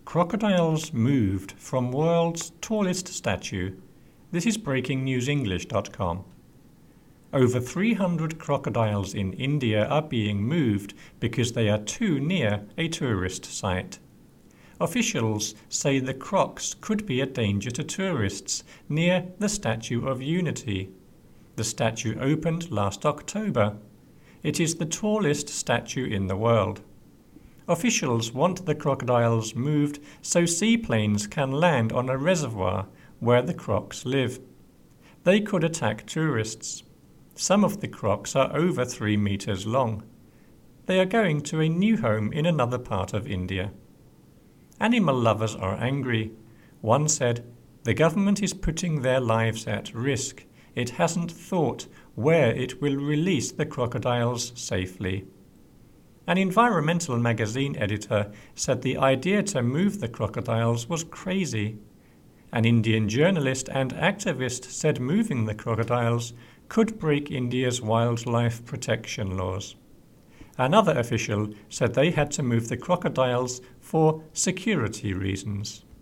Crocodiles moved from world's tallest statue. This is breakingnewsenglish.com. Over 300 crocodiles in India are being moved because they are too near a tourist site. Officials say the crocs could be a danger to tourists near the Statue of Unity. The statue opened last October. It is the tallest statue in the world. Officials want the crocodiles moved so seaplanes can land on a reservoir where the crocs live. They could attack tourists. Some of the crocs are over 3 meters long. They are going to a new home in another part of India. Animal lovers are angry. One said, "The government is putting their lives at risk. It hasn't thought where it will release the crocodiles safely." An environmental magazine editor said the idea to move the crocodiles was crazy. An Indian journalist and activist said moving the crocodiles could break India's wildlife protection laws. Another official said they had to move the crocodiles for security reasons.